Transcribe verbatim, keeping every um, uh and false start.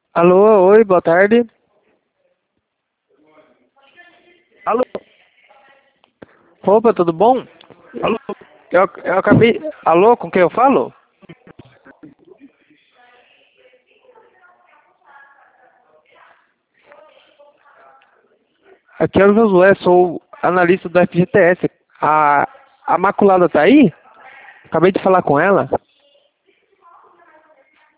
Alô, oi, boa tarde. Alô, opa, tudo bom? Alô? Eu, eu acabei. Alô, com quem eu falo? Aqui é o Josué, sou analista do F G T S. A, a Maculada tá aí? Acabei de falar com ela.